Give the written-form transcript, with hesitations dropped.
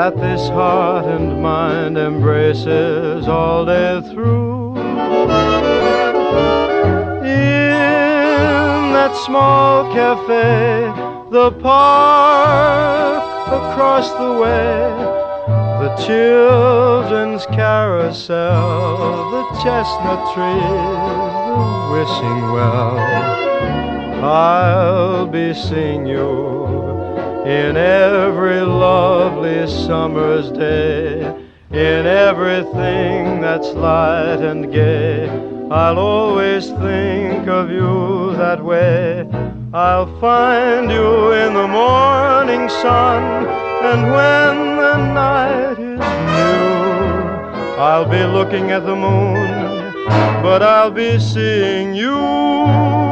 that this heart and mind embraces all day through. In that small cafe, the park across the way, the children's carousel, the chestnut trees, the wishing well. I'll be seeing you in every lovely summer's day, in everything that's light and gay. I'll always think of you that way. I'll find you in the morning sun, and when the night is new, I'll be looking at the moon, but I'll be seeing you.